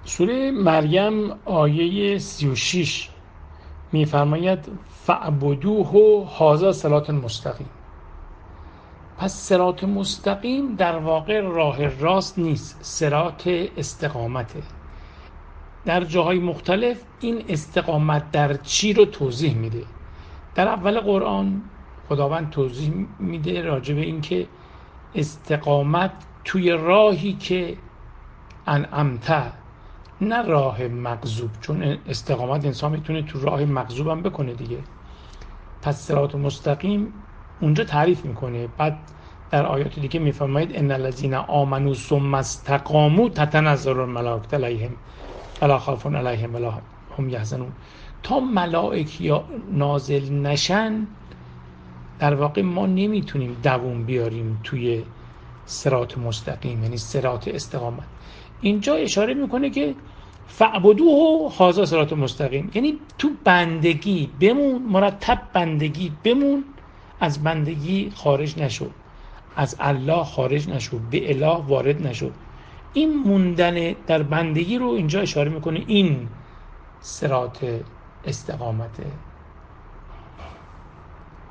سوره مریم آیه 36 می‌فرماید فاعبدوه هذا صراط مستقیم. پس صراط مستقیم در واقع راه راست نیست، صراط استقامته. در جاهای مختلف این استقامت در چی رو توضیح میده. در اول قرآن خداوند توضیح میده راجع به این که استقامت توی راهی که انعمت، نه راه مغضوب، چون استقامت انسان میتونه تو راه مغضوب هم بکنه دیگه. پس صراط مستقیم اونجا تعریف میکنه. بعد در آیات دیگه میفرماید ان الذين آمنوا ثم استقاموا تتنزل الملائکه علیهم ولا خوف علیهم ولا هم یحزنون. تا ملائکه نازل نشن در واقع ما نمیتونیم دووم بیاریم توی صراط مستقیم، یعنی صراط استقامت. اینجا اشاره میکنه که فاعبدوه هذا صراط مستقیم، یعنی تو بندگی بمون، مرتب بندگی بمون، از بندگی خارج نشو، از الله خارج نشو، به اله وارد نشو. این موندن در بندگی رو اینجا اشاره میکنه، این صراط استقامته.